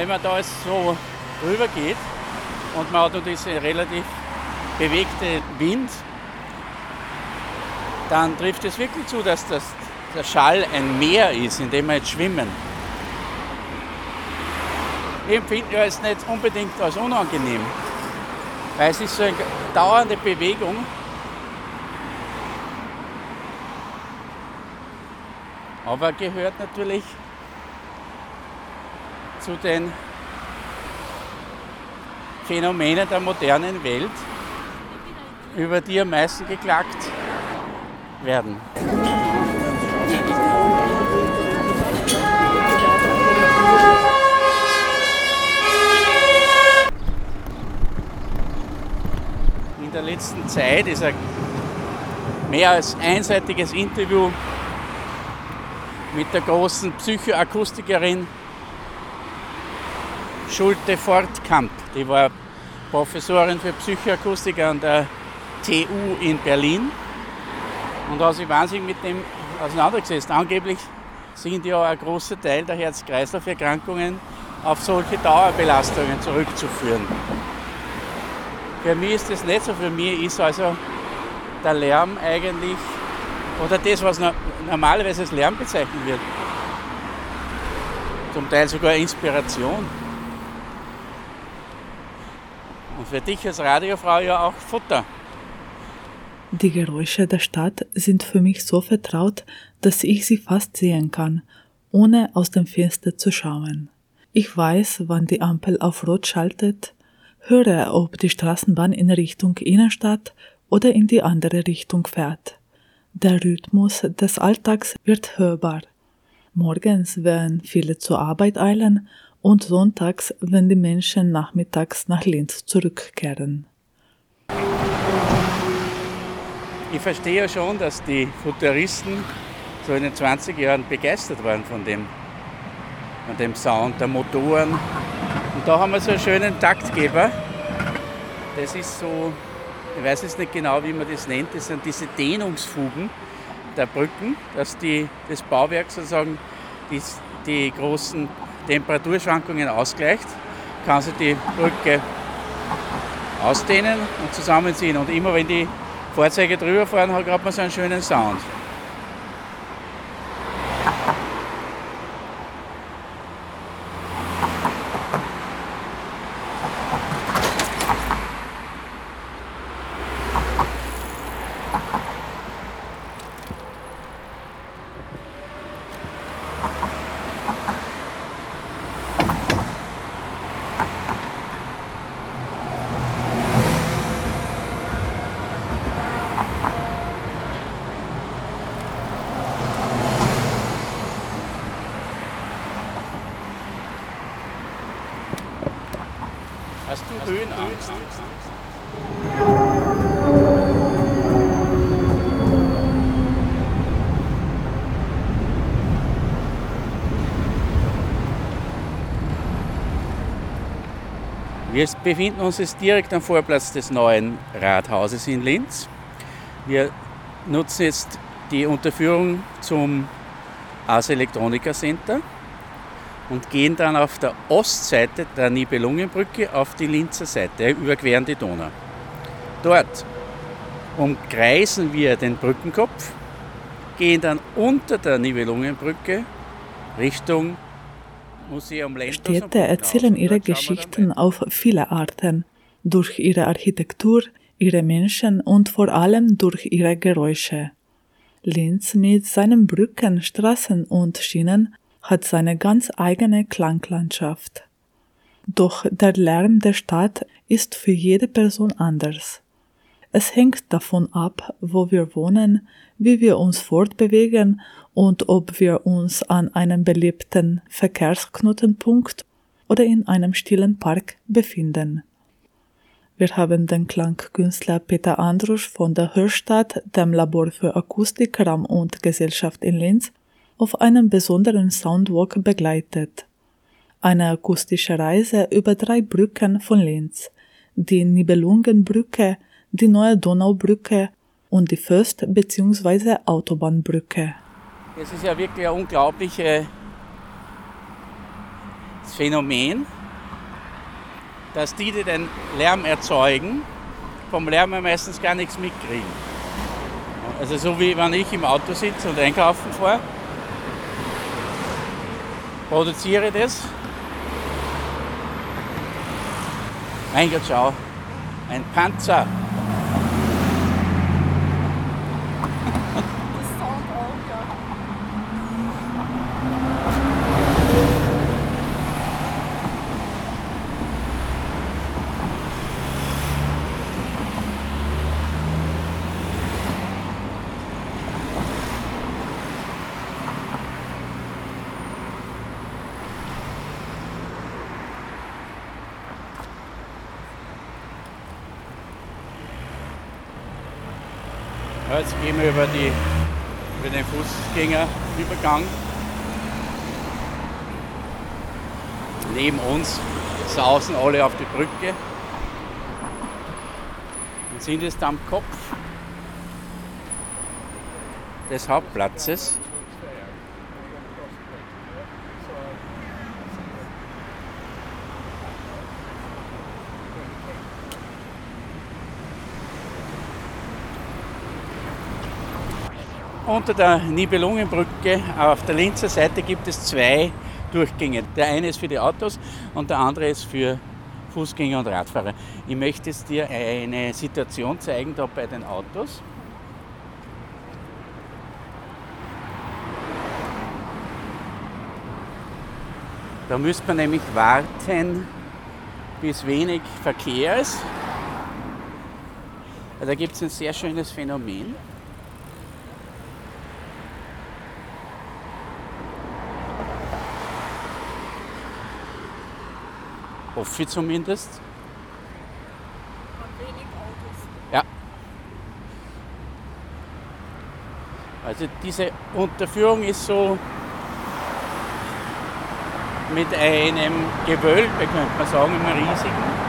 wenn man da jetzt so rüber geht und man hat noch diese relativ bewegte Wind, dann trifft es wirklich zu, dass der Schall ein Meer ist, in dem wir jetzt schwimmen. Ich empfinde ja jetzt nicht unbedingt als unangenehm, weil es ist so eine dauernde Bewegung. Aber gehört natürlich zu den Phänomenen der modernen Welt, über die am meisten geklagt werden. In der letzten Zeit ist ein mehr als einseitiges Interview mit der großen Psychoakustikerin Schulte Fortkamp. Die war Professorin für Psychoakustik an der TU in Berlin und hat sich wahnsinnig mit dem auseinandergesetzt. Angeblich sind ja ein großer Teil der Herz-Kreislauf-Erkrankungen auf solche Dauerbelastungen zurückzuführen. Für mich ist das nicht so. Für mich ist also der Lärm eigentlich, oder das, was normalerweise als Lärm bezeichnet wird, zum Teil sogar Inspiration. Und für dich als Radiofrau ja auch Futter. Die Geräusche der Stadt sind für mich so vertraut, dass ich sie fast sehen kann, ohne aus dem Fenster zu schauen. Ich weiß, wann die Ampel auf Rot schaltet, höre, ob die Straßenbahn in Richtung Innenstadt oder in die andere Richtung fährt. Der Rhythmus des Alltags wird hörbar. Morgens, wenn viele zur Arbeit eilen, und sonntags, wenn die Menschen nachmittags nach Linz zurückkehren. Ich verstehe ja schon, dass die Futuristen so in den 20 Jahren begeistert waren von dem Sound der Motoren. Und da haben wir so einen schönen Taktgeber. Das ist so, ich weiß jetzt nicht genau, wie man das nennt, das sind diese Dehnungsfugen der Brücken, dass das Bauwerk sozusagen die großen Temperaturschwankungen ausgleicht, kann sich die Brücke ausdehnen und zusammenziehen. Und immer wenn die Fahrzeuge drüber fahren, hat man so einen schönen Sound. Hast du Höhenangst? Wir befinden uns jetzt direkt am Vorplatz des neuen Rathauses in Linz. Wir nutzen jetzt die Unterführung zum Ars Electronica Center und gehen dann auf der Ostseite der Nibelungenbrücke auf die Linzer Seite, überqueren die Donau. Dort umkreisen wir den Brückenkopf, gehen dann unter der Nibelungenbrücke Richtung Museum Lentos. Städte erzählen ihre Geschichten auf viele Arten, durch ihre Architektur, ihre Menschen und vor allem durch ihre Geräusche. Linz mit seinen Brücken, Straßen und Schienen hat seine ganz eigene Klanglandschaft. Doch der Lärm der Stadt ist für jede Person anders. Es hängt davon ab, wo wir wohnen, wie wir uns fortbewegen und ob wir uns an einem beliebten Verkehrsknotenpunkt oder in einem stillen Park befinden. Wir haben den Klangkünstler Peter Andrusch von der Hörstadt, dem Labor für Akustik, Raum und Gesellschaft in Linz, auf einem besonderen Soundwalk begleitet. Eine akustische Reise über 3 Brücken von Linz, die Nibelungenbrücke, die Neue Donaubrücke und die Först- bzw. Autobahnbrücke. Es ist ja wirklich ein unglaubliches Phänomen, dass die den Lärm erzeugen, vom Lärm meistens gar nichts mitkriegen. Also so wie wenn ich im Auto sitze und einkaufen fahre, produziere das. Mein Gott, schau, ein Panzer. Ja, jetzt gehen wir über den Fußgängerübergang. Neben uns sausen alle auf die Brücke und sind jetzt am Kopf des Hauptplatzes. Unter der Nibelungenbrücke auf der Linzer Seite gibt es 2 Durchgänge. Der eine ist für die Autos und der andere ist für Fußgänger und Radfahrer. Ich möchte jetzt dir eine Situation zeigen da bei den Autos. Da müsste man nämlich warten, bis wenig Verkehr ist. Da gibt es ein sehr schönes Phänomen. Hoffe ich zumindest. Und wenig Autos. Ja. Also diese Unterführung ist so mit einem Gewölbe, könnte man sagen, einem riesigen.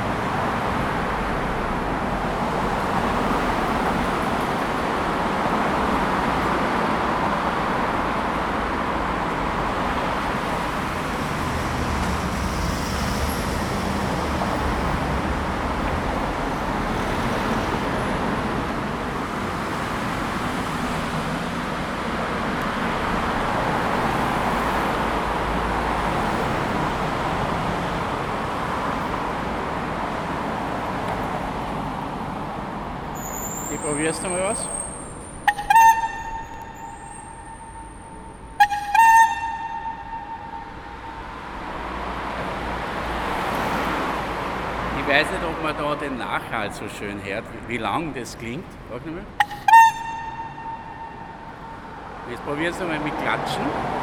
Probierst du mal was? Ich weiß nicht, ob man da den Nachhall so schön hört, wie lang das klingt. Sag mal. Jetzt probierst du mal mit Klatschen.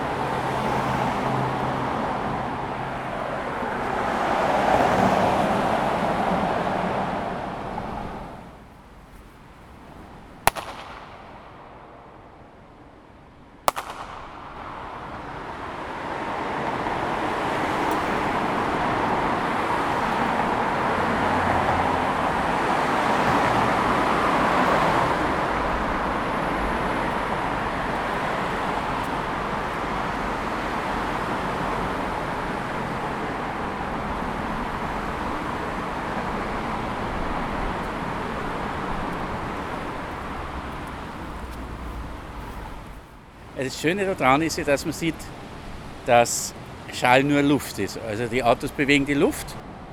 Das Schöne daran ist ja, dass man sieht, dass Schall nur Luft ist. Also die Autos bewegen die Luft.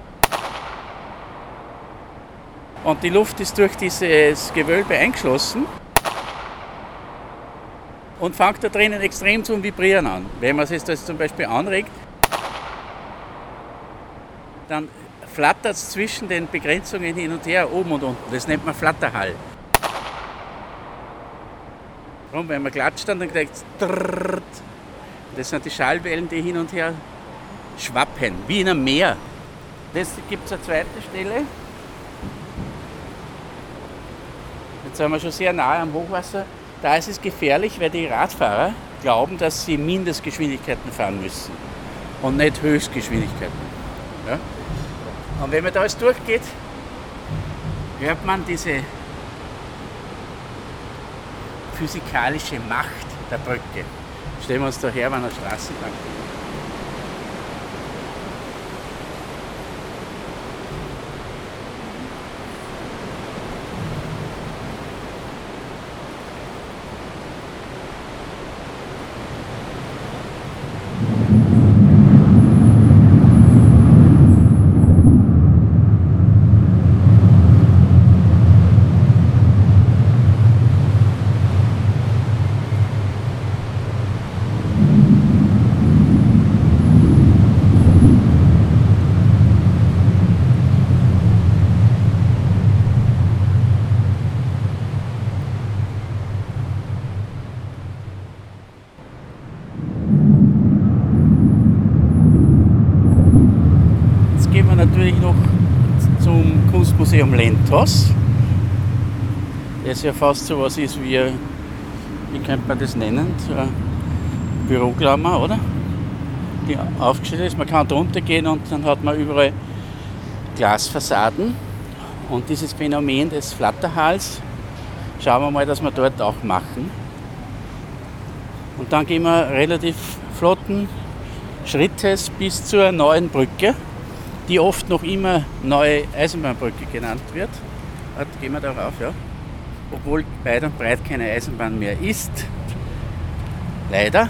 Und die Luft ist durch dieses Gewölbe eingeschlossen und fängt da drinnen extrem zum Vibrieren an. Wenn man es das zum Beispiel anregt, dann flattert es zwischen den Begrenzungen hin und her, oben und unten. Das nennt man Flatterhall. Und wenn man klatscht, dann kriegt es drrrrt. Das sind die Schallwellen, die hin und her schwappen, wie in einem Meer. Das gibt es eine zweite Stelle. Jetzt sind wir schon sehr nahe am Hochwasser. Da ist es gefährlich, weil die Radfahrer glauben, dass sie Mindestgeschwindigkeiten fahren müssen und nicht Höchstgeschwindigkeiten. Ja? Und wenn man da jetzt durchgeht, hört man diese physikalische Macht der Brücke. Stellen wir uns da her, wenn eine Straßenbahn wir natürlich noch zum Kunstmuseum Lentos, das ja fast so was ist wie könnte man das nennen, so eine Büroklammer, oder? Die aufgestellt ist. Man kann drunter gehen und dann hat man überall Glasfassaden. Und dieses Phänomen des Flatterhals schauen wir mal, dass wir dort auch machen. Und dann gehen wir relativ flotten Schrittes bis zur neuen Brücke, die oft noch immer neue Eisenbahnbrücke genannt wird. Gehen wir darauf, ja. Obwohl weit und breit keine Eisenbahn mehr ist. Leider.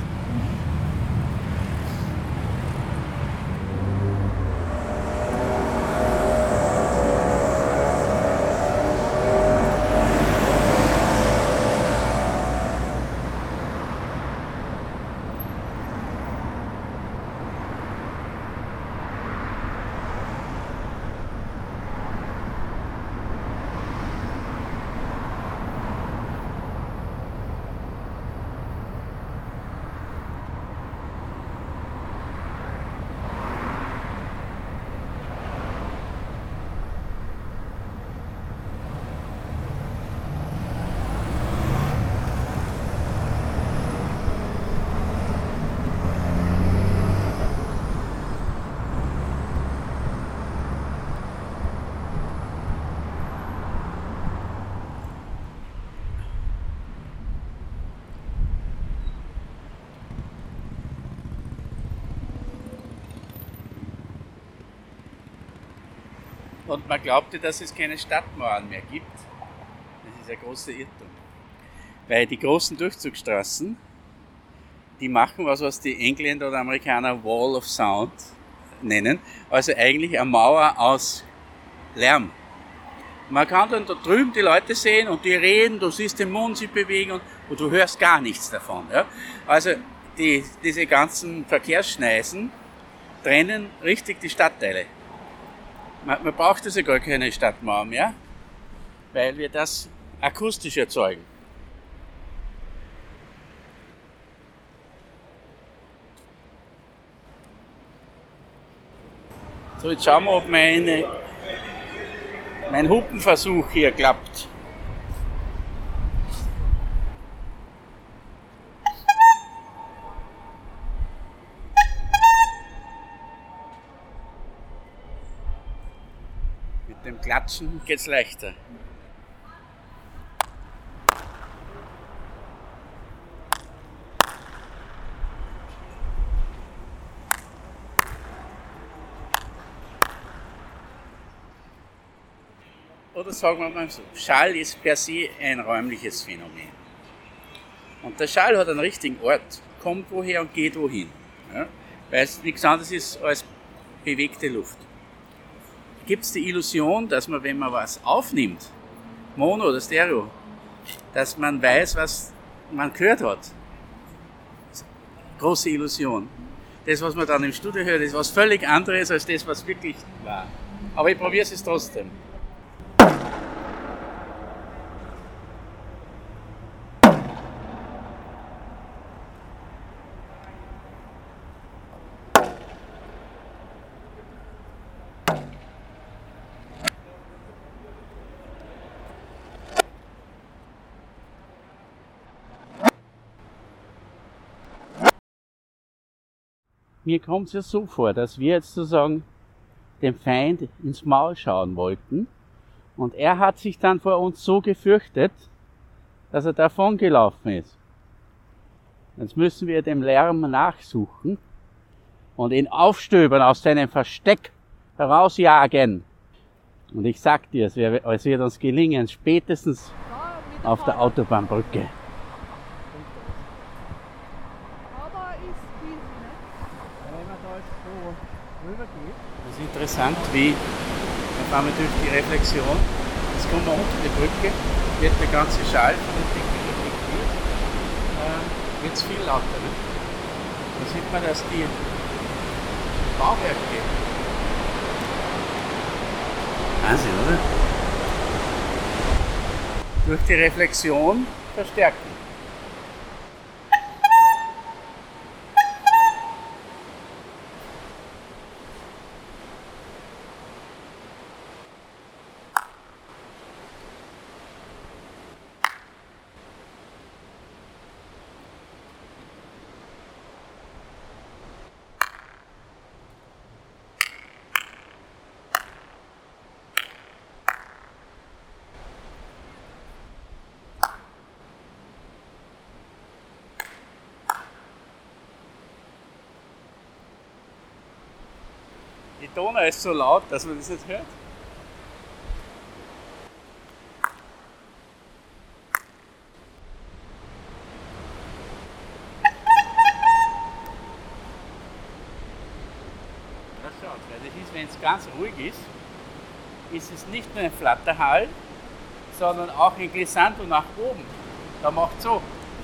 Und man glaubte, dass es keine Stadtmauern mehr gibt. Das ist ein großer Irrtum. Weil die großen Durchzugsstraßen, die machen was die Engländer oder Amerikaner Wall of Sound nennen. Also eigentlich eine Mauer aus Lärm. Man kann dann da drüben die Leute sehen und die reden, du siehst den Mund sich bewegen und du hörst gar nichts davon. Ja? Also diese ganzen Verkehrsschneisen trennen richtig die Stadtteile. Man braucht also gar keine Stadtmauer mehr, weil wir das akustisch erzeugen. So, jetzt schauen wir, ob mein Hupenversuch hier klappt. Mit dem Klatschen geht's leichter. Oder sagen wir mal so, Schall ist per se ein räumliches Phänomen. Und der Schall hat einen richtigen Ort, kommt woher und geht wohin. Ja? Weil es nichts anderes ist als bewegte Luft. Gibt es die Illusion, dass man, wenn man was aufnimmt, Mono oder Stereo, dass man weiß, was man gehört hat. Große Illusion. Das, was man dann im Studio hört, ist was völlig anderes als das, was wirklich war. Aber ich probiere es trotzdem. Mir kommt es ja so vor, dass wir jetzt sozusagen dem Feind ins Maul schauen wollten und er hat sich dann vor uns so gefürchtet, dass er davon gelaufen ist. Jetzt müssen wir dem Lärm nachsuchen und ihn aufstöbern, aus seinem Versteck herausjagen. Und ich sag dir, es wird uns gelingen, spätestens auf der Autobahnbrücke. Das ist interessant, wie wir fahren durch die Reflexion. Jetzt kommen wir unter die Brücke, wird der ganze Schall von den Decken reflektiert, wird es viel lauter. Ne? Da sieht man, dass die Bauwerke, Wahnsinn, oder? Durch die Reflexion verstärken. Donau ist so laut, dass man das nicht hört. Ja, schaut, weil das ist, wenn es ganz ruhig ist, ist es nicht nur ein Flatterhall, sondern auch ein Glissando nach oben. Da macht so.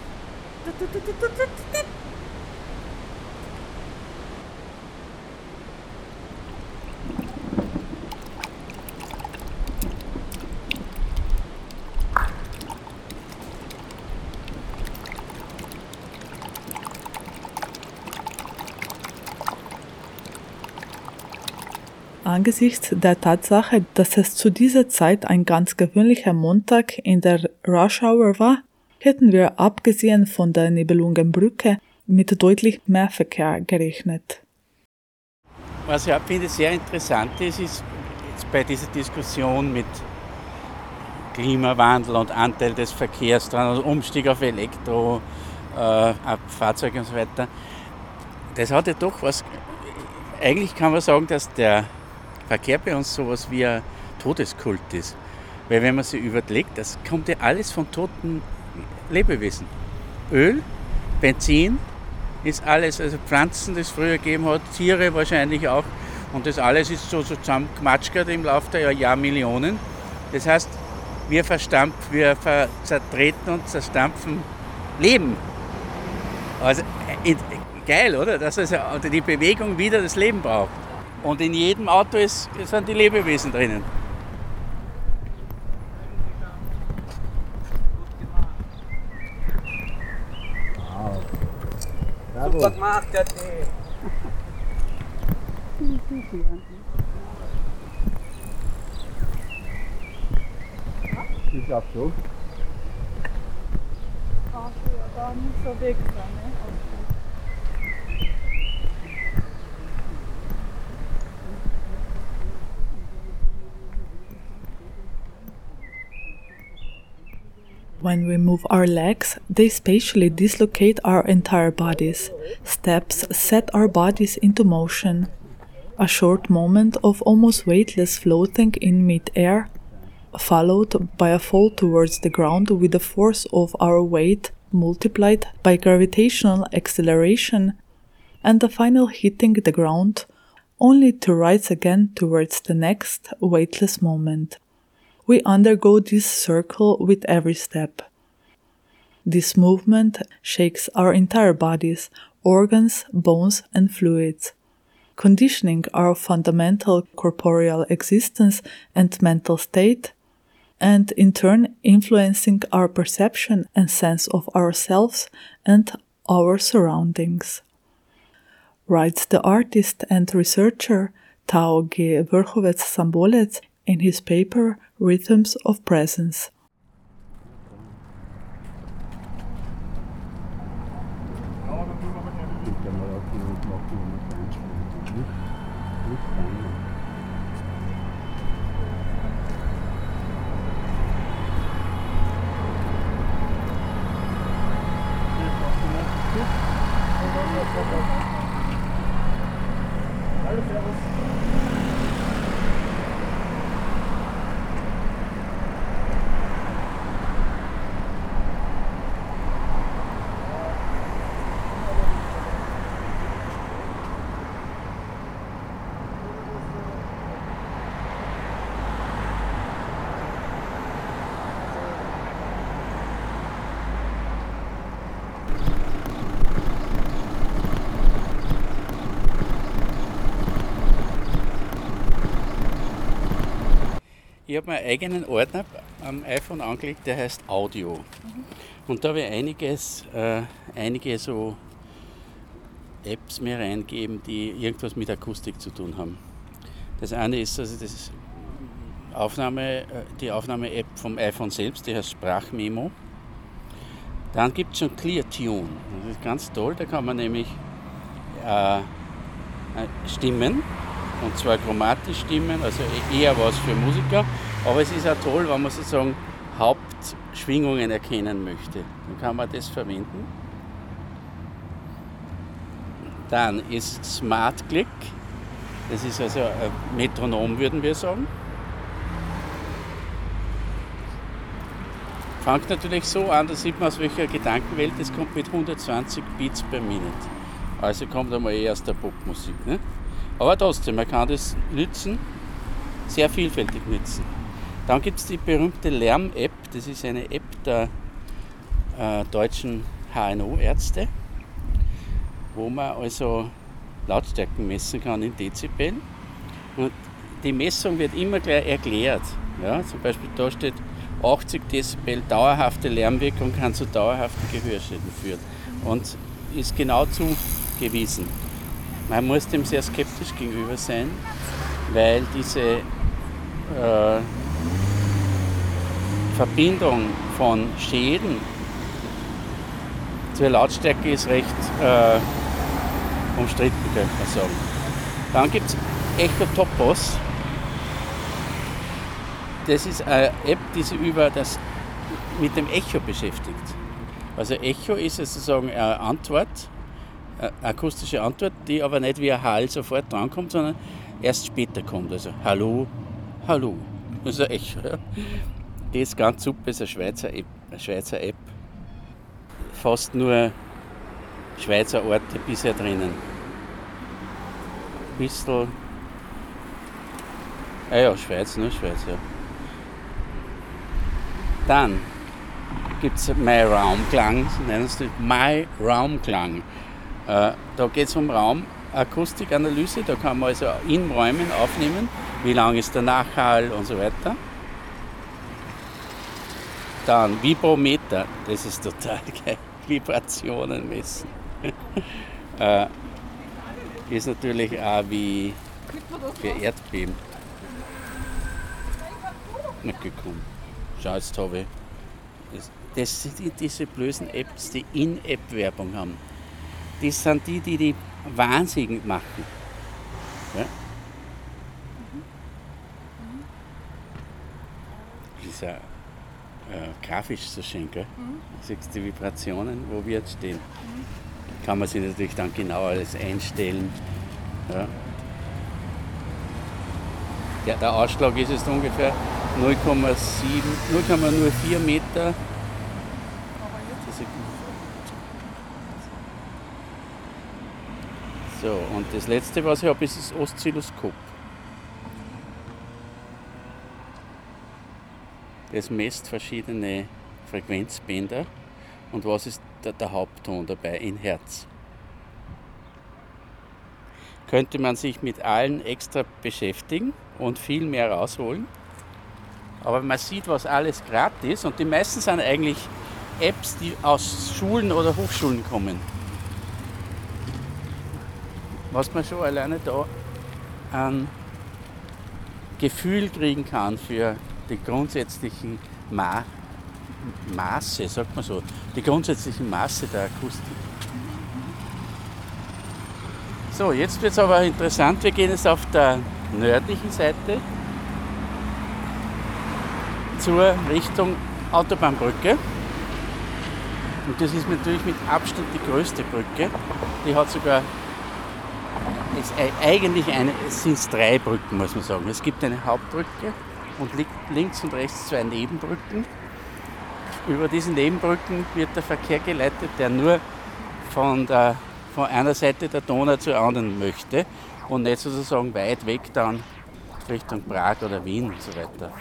Angesichts der Tatsache, dass es zu dieser Zeit ein ganz gewöhnlicher Montag in der Rush Hour war, hätten wir abgesehen von der Nibelungenbrücke mit deutlich mehr Verkehr gerechnet. Was ich auch finde sehr interessant ist jetzt bei dieser Diskussion mit Klimawandel und Anteil des Verkehrs dran, also Umstieg auf Fahrzeuge und so weiter, das hat ja doch was, eigentlich kann man sagen, dass der Verkehr bei uns sowas wie ein Todeskult ist. Weil wenn man sich überlegt, das kommt ja alles von toten Lebewesen. Öl, Benzin ist alles, also Pflanzen, das es früher gegeben hat, Tiere wahrscheinlich auch. Und das alles ist so zusammengematschert im Laufe der Jahrmillionen. Das heißt, wir zertreten und zerstampfen Leben. Also geil, oder? Dass also die Bewegung wieder das Leben braucht. Und in jedem Auto sind die Lebewesen drinnen. Wow. Super gemacht, der Tee. Ich glaube so. Ach ja, da nicht so weg sein, ne? When we move our legs, they spatially dislocate our entire bodies. Steps set our bodies into motion. A short moment of almost weightless floating in mid-air, followed by a fall towards the ground with the force of our weight multiplied by gravitational acceleration, and the final hitting the ground, only to rise again towards the next weightless moment. We undergo this circle with every step. This movement shakes our entire bodies, organs, bones, and fluids, conditioning our fundamental corporeal existence and mental state, and in turn influencing our perception and sense of ourselves and our surroundings. Writes the artist and researcher Tao G. Verchovec-Sambolec in his paper Rhythms of Presence. Ich habe meinen eigenen Ordner am iPhone angelegt, der heißt Audio. Und da habe ich einige so Apps mir reingeben, die irgendwas mit Akustik zu tun haben. Das eine ist also die Aufnahme-App vom iPhone selbst, die heißt Sprachmemo. Dann gibt es schon ClearTune. Das ist ganz toll, da kann man nämlich Stimmen, und zwar chromatisch Stimmen, also eher was für Musiker, aber es ist auch toll, wenn man sozusagen Hauptschwingungen erkennen möchte. Dann kann man das verwenden. Dann ist SmartClick, Das ist also ein Metronom, würden wir sagen. Fängt natürlich so an, da sieht man aus welcher Gedankenwelt es kommt mit 120 Beats per Minute. Also kommt einmal eher aus der Popmusik. Ne? Aber trotzdem, man kann das nützen, sehr vielfältig nützen. Dann gibt es die berühmte Lärm-App, das ist eine App der deutschen HNO-Ärzte, wo man also Lautstärken messen kann in Dezibel. Und die Messung wird immer gleich erklärt. Ja, zum Beispiel da steht 80 Dezibel dauerhafte Lärmwirkung kann zu dauerhaften Gehörschäden führen. Und ist genau zugewiesen. Man muss dem sehr skeptisch gegenüber sein, weil diese Verbindung von Schäden zur Lautstärke ist recht umstritten, könnte man sagen. Dann gibt es Echotopos. Das ist eine App, die sich mit dem Echo beschäftigt. Also Echo ist sozusagen eine Antwort, eine akustische Antwort, die aber nicht wie ein Hall sofort drankommt, sondern erst später kommt. Also Hallo, Hallo. Das ist ein Echo. Ja. Die ist ganz super, ist eine Schweizer App. Fast nur Schweizer Orte bisher drinnen. Bissl. Ja, Schweiz, nur Schweiz, ja. Dann gibt es My-Raumklang, nennen es nicht My-Raumklang. Da geht es um Raumakustikanalyse, da kann man also in Räumen aufnehmen, wie lang ist der Nachhall und so weiter. Dann Vibrometer, das ist total geil, Vibrationen messen. Ist natürlich auch wie für Erdbeben. Nicht gekommen. Schau, jetzt habe ich. Das sind diese blöden Apps, die In-App-Werbung haben. Das sind die wahnsinnig machen. Ja? Das ist ja grafisch so schön, gell? Du siehst die Vibrationen, wo wir jetzt stehen. Kann man sich natürlich dann genau alles einstellen. Ja. Ja, der Ausschlag ist jetzt ungefähr 0,04 Meter. So, und das letzte, was ich habe, ist das Oszilloskop. Das misst verschiedene Frequenzbänder. Und was ist der Hauptton dabei in Hertz? Könnte man sich mit allen extra beschäftigen und viel mehr rausholen. Aber man sieht, was alles gratis, und die meisten sind eigentlich Apps, die aus Schulen oder Hochschulen kommen. Was man schon alleine da ein Gefühl kriegen kann für die grundsätzlichen Maße, sagt man so, die grundsätzlichen Maße der Akustik. So, jetzt wird es aber interessant, wir gehen jetzt auf der nördlichen Seite zur Richtung Autobahnbrücke. Und das ist natürlich mit Abstand die größte Brücke. Die hat sogar, es sind 3 Brücken, muss man sagen. Es gibt eine Hauptbrücke und links und rechts 2 Nebenbrücken. Über diese Nebenbrücken wird der Verkehr geleitet, der nur von einer Seite der Donau zur anderen möchte und nicht sozusagen weit weg dann Richtung Prag oder Wien und so weiter.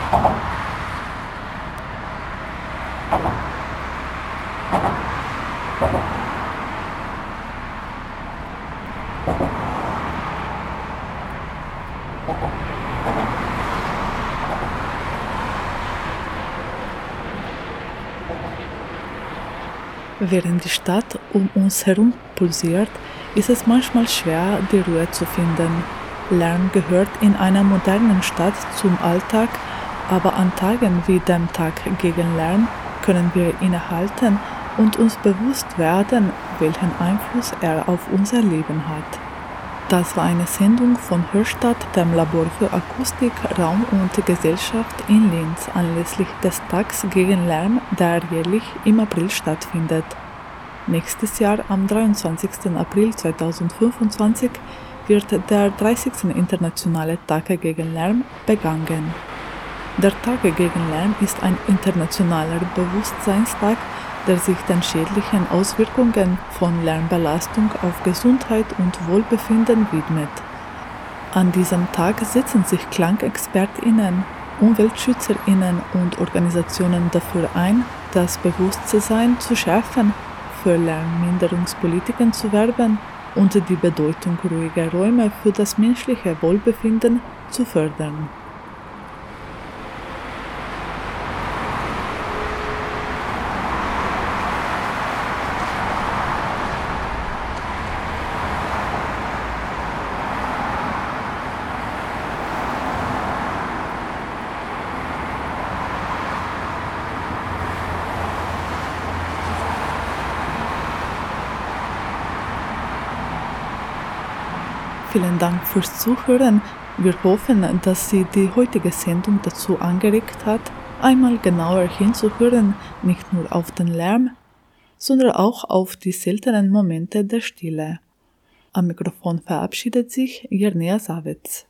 Während die Stadt um uns herum pulsiert, ist es manchmal schwer, die Ruhe zu finden. Lärm gehört in einer modernen Stadt zum Alltag, aber an Tagen wie dem Tag gegen Lärm können wir innehalten und uns bewusst werden, welchen Einfluss er auf unser Leben hat. Das war eine Sendung von Hörstadt, dem Labor für Akustik, Raum und Gesellschaft in Linz anlässlich des Tags gegen Lärm, der jährlich im April stattfindet. Nächstes Jahr, am 23. April 2025, wird der 30. Internationale Tag gegen Lärm begangen. Der Tag gegen Lärm ist ein internationaler Bewusstseinstag, der sich den schädlichen Auswirkungen von Lärmbelastung auf Gesundheit und Wohlbefinden widmet. An diesem Tag setzen sich KlangexpertInnen, UmweltschützerInnen und Organisationen dafür ein, das Bewusstsein zu schärfen, für Lärmminderungspolitiken zu werben und die Bedeutung ruhiger Räume für das menschliche Wohlbefinden zu fördern. Vielen Dank fürs Zuhören. Wir hoffen, dass Sie die heutige Sendung dazu angeregt hat, einmal genauer hinzuhören, nicht nur auf den Lärm, sondern auch auf die seltenen Momente der Stille. Am Mikrofon verabschiedet sich Jerneja Savitz.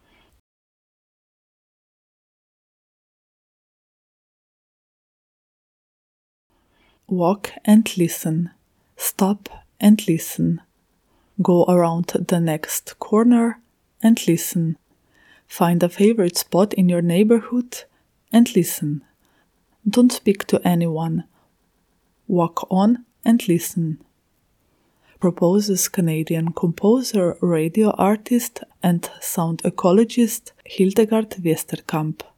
Walk and listen. Stop and listen. Go around the next corner and listen. Find a favorite spot in your neighborhood and listen. Don't speak to anyone. Walk on and listen. Proposes Canadian composer, radio artist, and sound ecologist Hildegard Westerkamp.